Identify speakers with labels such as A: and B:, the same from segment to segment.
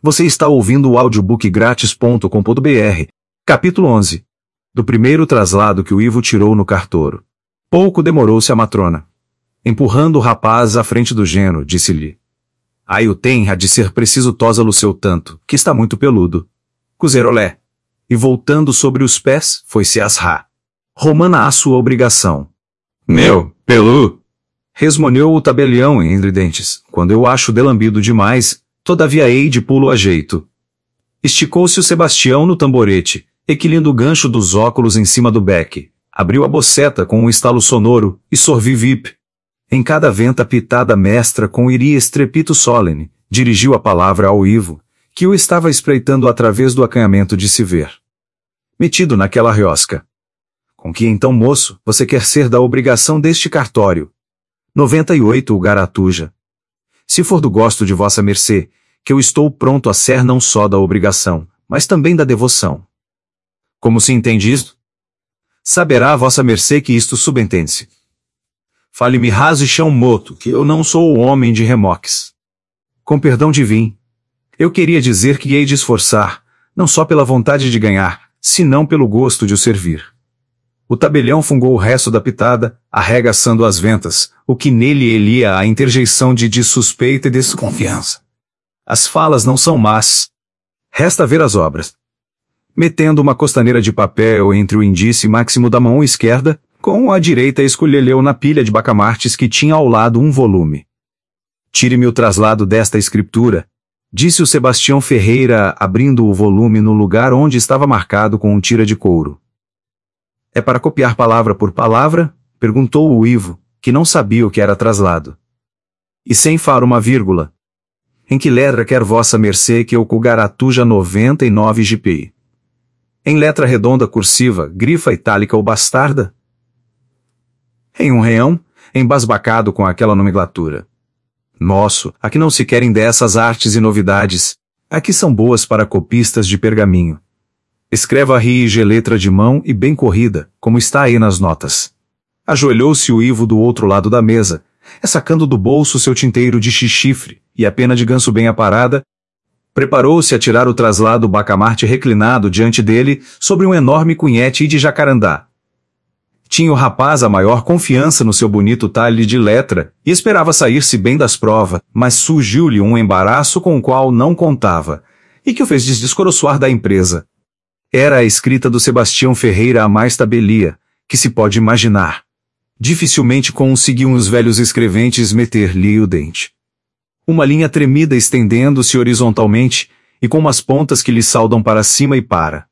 A: Você está ouvindo o audiobookgratis.com.br, capítulo 11. Do primeiro traslado que o Ivo tirou no cartouro. Pouco demorou-se a matrona. Empurrando o rapaz à frente do geno, disse-lhe: "Aí o tem há de ser preciso tosa-lo seu tanto, que está muito peludo." Cuzerolé. E voltando sobre os pés, foi-se asrá. Romana a sua obrigação.
B: Meu, pelu!
A: Resmungou o tabelião entre dentes. Quando eu acho delambido demais, todavia hei de pulo a jeito. Esticou-se o Sebastião no tamborete, equilindo o gancho dos óculos em cima do beque. Abriu a boceta com um estalo sonoro, e sorvi vip. Em cada venta pitada mestra com iria estrepito solene, dirigiu a palavra ao Ivo, que o estava espreitando através do acanhamento de se ver. Metido naquela riosca. Com que então, moço, você quer ser da obrigação deste cartório? 98 o garatuja. Se for do gosto de vossa mercê, que eu estou pronto a ser não só da obrigação, mas também da devoção. Como se entende isto? Saberá vossa mercê que isto subentende-se. Fale-me raso e chão moto, que eu não sou o homem de remoques. Com perdão divino, eu queria dizer que hei de esforçar, não só pela vontade de ganhar, senão pelo gosto de o servir. O tabelião fungou o resto da pitada, arregaçando as ventas, o que nele elia a interjeição de suspeita e desconfiança. As falas não são más. Resta ver as obras. Metendo uma costaneira de papel entre o índice máximo da mão esquerda, com a direita escolheu na pilha de bacamartes que tinha ao lado um volume. "Tire-me o traslado desta escritura", disse o Sebastião Ferreira, abrindo o volume no lugar onde estava marcado com um tira de couro. "É para copiar palavra por palavra?" perguntou o Ivo, que não sabia o que era traslado. "E sem far uma vírgula. Em que letra quer vossa mercê que eu cugaratuja 99 GPI? Em letra redonda cursiva, grifa itálica ou bastarda? Em um reão, embasbacado com aquela nomenclatura. Moço, aqui não se querem dessas artes e novidades. Aqui são boas para copistas de pergaminho. Escreva rige letra de mão e bem corrida, como está aí nas notas." Ajoelhou-se o Ivo do outro lado da mesa, sacando do bolso seu tinteiro de chifre e a pena de ganso bem aparada, preparou-se a tirar o traslado bacamarte reclinado diante dele sobre um enorme cunhete de jacarandá. Tinha o rapaz a maior confiança no seu bonito talhe de letra e esperava sair-se bem das provas, mas surgiu-lhe um embaraço com o qual não contava, e que o fez descoroçoar da empresa. Era a escrita do Sebastião Ferreira a mais tabelia, que se pode imaginar. Dificilmente conseguiam os velhos escreventes meter-lhe o dente. Uma linha tremida estendendo-se horizontalmente, e com umas pontas que lhe saudam para cima e para.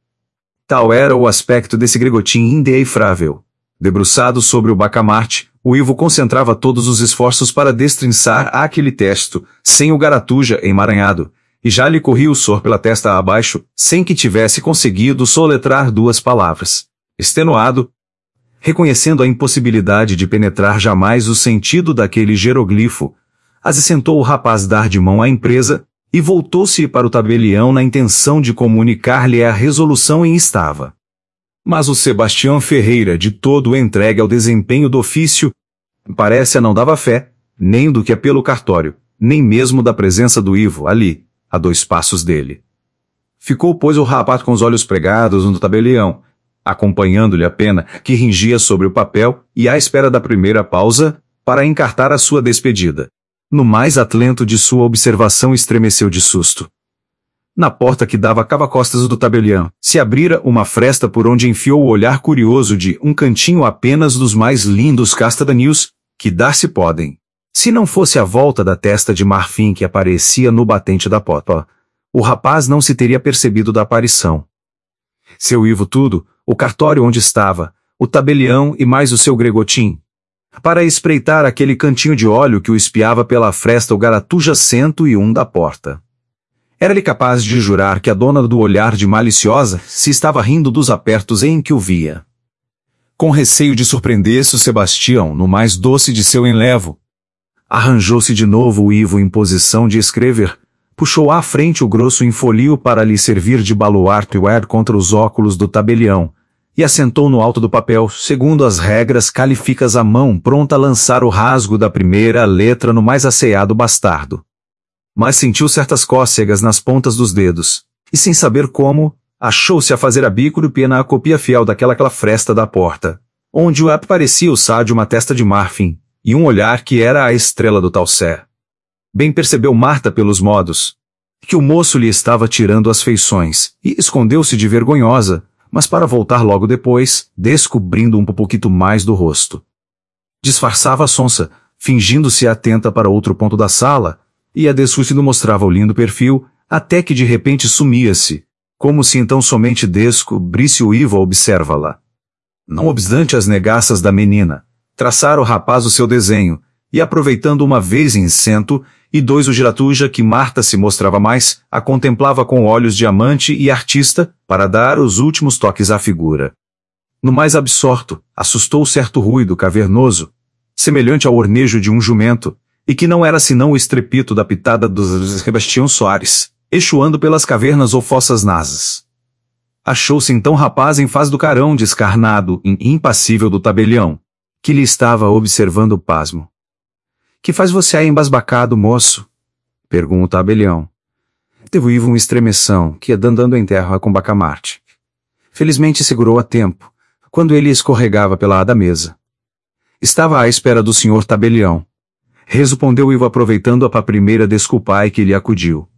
A: Tal era o aspecto desse gregotim indecifrável. Debruçado sobre o bacamarte, o Ivo concentrava todos os esforços para destrinçar aquele texto, sem o garatuja emaranhado, e já lhe corria o suor pela testa abaixo, sem que tivesse conseguido soletrar duas palavras. Extenuado, reconhecendo a impossibilidade de penetrar jamais o sentido daquele jeroglifo, assentou o rapaz dar de mão à empresa, e voltou-se para o tabelião na intenção de comunicar-lhe a resolução em estava. Mas o Sebastião Ferreira, de todo entregue ao desempenho do ofício, parece não dava fé, nem do que é pelo cartório, nem mesmo da presença do Ivo ali, a 2 passos dele. Ficou, pois, o rapaz com os olhos pregados no tabelião, acompanhando-lhe a pena que ringia sobre o papel e à espera da primeira pausa, para encartar a sua despedida. No mais atlento de sua observação estremeceu de susto. Na porta que dava a cava-costas do tabelião, se abrira uma fresta por onde enfiou o olhar curioso de um cantinho apenas dos mais lindos castanhos que dar-se podem. Se não fosse a volta da testa de marfim que aparecia no batente da porta, o rapaz não se teria percebido da aparição. Seu Ivo tudo, o cartório onde estava, o tabelião e mais o seu gregotim, para espreitar aquele cantinho de óleo que o espiava pela fresta o garatuja 101 da porta. Era-lhe capaz de jurar que a dona do olhar de maliciosa se estava rindo dos apertos em que o via. Com receio de surpreender-se o Sebastião no mais doce de seu enlevo, arranjou-se de novo o Ivo em posição de escrever, puxou à frente o grosso infolio para lhe servir de baluarte contra os óculos do tabelião, e assentou no alto do papel, segundo as regras calificas à mão, pronta a lançar o rasgo da primeira letra no mais asseado bastardo. mas sentiu certas cócegas nas pontas dos dedos, e sem saber como, achou-se a fazer a bico de pena a copia fiel daquela fresta da porta, onde aparecia o sádio uma testa de marfim, e um olhar que era a estrela do Talcé. Bem percebeu Marta pelos modos, que o moço lhe estava tirando as feições, e escondeu-se de vergonhosa, mas para voltar logo depois, descobrindo um pouquinho mais do rosto. Disfarçava a sonsa, fingindo-se atenta para outro ponto da sala, e a descuido mostrava o lindo perfil, até que de repente sumia-se, como se então somente descobrisse o Ivo a observa-la. Não obstante as negaças da menina, traçara o rapaz o seu desenho, e aproveitando uma vez em cento, e dois o giratuja que Marta se mostrava mais, a contemplava com olhos de amante e artista, para dar os últimos toques à figura. No mais absorto, assustou certo ruído cavernoso, semelhante ao ornejo de um jumento, e que não era senão o estrepito da pitada dos Sebastião Soares, echoando pelas cavernas ou fossas nasas. Achou-se então rapaz em face do carão descarnado e impassível do tabelião, que lhe estava observando pasmo. Que faz você aí embasbacado, moço? Pergunta o tabelião. Teve Ivo um estremeção, que ia andando em terra com Bacamarte. Felizmente segurou a tempo, quando ele escorregava pela da mesa. Estava à espera do senhor tabelião. Respondeu Ivo aproveitando a primeira desculpai que lhe acudiu.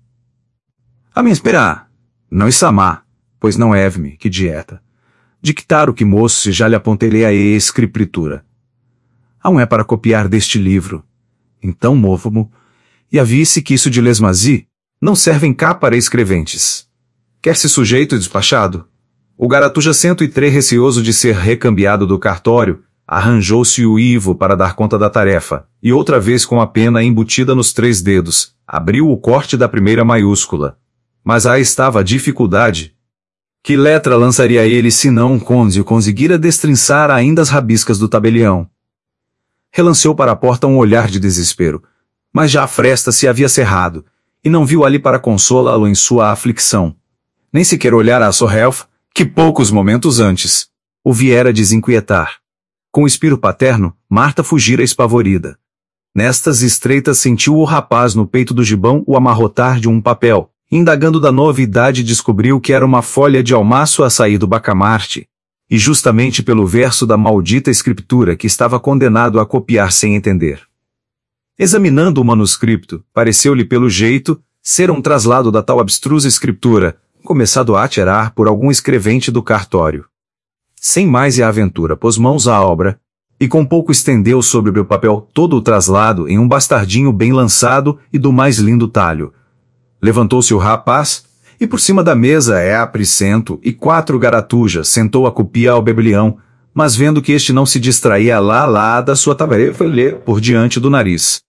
A: A me esperar. Não Isamá, pois não é-me, que dieta. Dictar o que moço se já lhe apontei a escritura. Há um é para copiar deste livro. Então movo-mo, e avise que isso de lesmazi não servem cá para escreventes. Quer-se sujeito e despachado? O garatuja 103, receoso de ser recambiado do cartório, arranjou-se o Ivo para dar conta da tarefa, e outra vez com a pena embutida nos 3 dedos, abriu o corte da primeira maiúscula. Mas aí estava a dificuldade. Que letra lançaria ele se não conseguira destrinçar ainda as rabiscas do tabelião? Relanceou para a porta um olhar de desespero, mas já a fresta se havia cerrado, e não viu ali para consolá-lo em sua aflição. Nem sequer olhar a Sorrelf, que poucos momentos antes o viera desinquietar. Com o espírito paterno, Marta fugira espavorida. Nestas estreitas sentiu o rapaz no peito do gibão o amarrotar de um papel, indagando da novidade descobriu que era uma folha de almaço a sair do Bacamarte, e justamente pelo verso da maldita escritura que estava condenado a copiar sem entender. Examinando o manuscrito, pareceu-lhe pelo jeito ser um traslado da tal abstrusa escritura, começado a atirar por algum escrevente do cartório. Sem mais e a aventura pôs mãos à obra, e com pouco estendeu sobre o papel todo o traslado em um bastardinho bem lançado e do mais lindo talho. Levantou-se o rapaz, e por cima da mesa apricento e 4 garatujas sentou a copia ao bebelião, mas vendo que este não se distraía lá da sua tarefa, lhe por diante do nariz.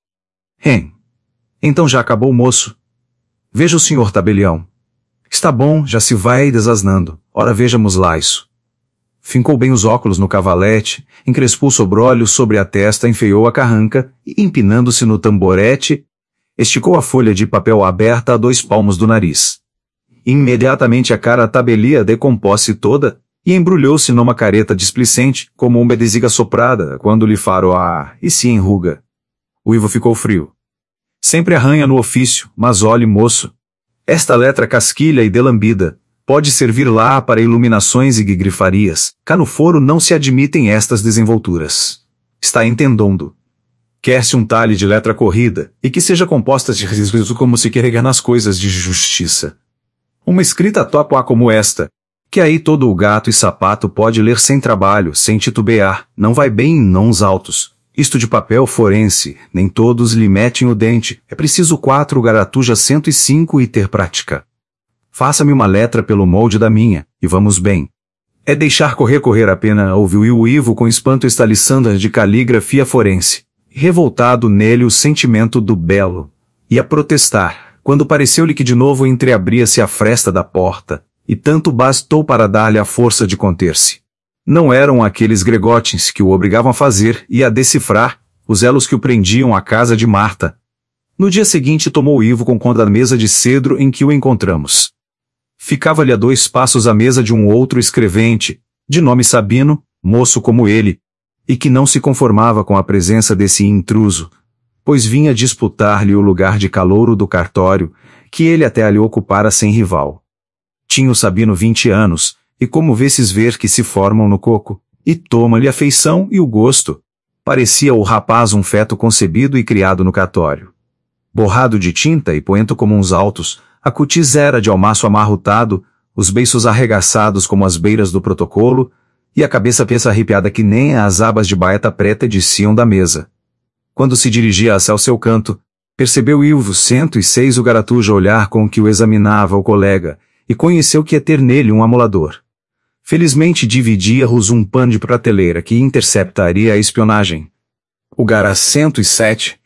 A: Então já acabou, moço. Veja o senhor tabelião. Está bom, já se vai desasnando. Ora vejamos lá isso. Fincou bem os óculos no cavalete, encrespou o sobrolho sobre a testa, enfeiou a carranca e, empinando-se no tamborete, esticou a folha de papel aberta a 2 palmos do nariz. Imediatamente a cara tabelia decompôs-se toda e embrulhou-se numa careta displicente, como uma desiga soprada, quando lhe faro e se enruga. O Ivo ficou frio. Sempre arranha no ofício, mas olhe, moço. Esta letra casquilha e delambida pode servir lá para iluminações e grifarias. Cá no foro não se admitem estas desenvolturas. Está entendendo. Quer-se um talhe de letra corrida, e que seja composta de riscos como se quer nas coisas de justiça. Uma escrita topa como esta, que aí todo o gato e sapato pode ler sem trabalho, sem titubear, não vai bem em nãos altos. Isto de papel forense, nem todos lhe metem o dente, é preciso 4 garatuja 105 e ter prática. Faça-me uma letra pelo molde da minha, e vamos bem. É deixar correr a pena, ouviu o Ivo com espanto estaliçando de caligrafia forense, revoltado nele o sentimento do belo, e a protestar, quando pareceu-lhe que de novo entreabria-se a fresta da porta, e tanto bastou para dar-lhe a força de conter-se. Não eram aqueles gregotes que o obrigavam a fazer e a decifrar, os elos que o prendiam à casa de Marta. No dia seguinte tomou Ivo com conta da mesa de cedro em que o encontramos. Ficava-lhe a 2 passos à mesa de um outro escrevente, de nome Sabino, moço como ele, e que não se conformava com a presença desse intruso. pois vinha disputar-lhe o lugar de calouro do cartório, que ele até ali ocupara sem rival. Tinha o Sabino 20 anos, e como vesses ver que se formam no coco, e toma-lhe a feição e o gosto. Parecia o rapaz um feto concebido e criado no cartório. Borrado de tinta e poento como uns altos, a cutis era de almaço amarrotado, os beiços arregaçados como as beiras do protocolo, e a cabeça pensa arrepiada que nem as abas de baeta preta desciam da mesa. Quando se dirigia ao seu canto, percebeu Ilvo 106 o garatujo olhar com que o examinava o colega, e conheceu que ia ter nele um amolador. Felizmente dividia-os um pano de prateleira que interceptaria a espionagem. O Gara 107,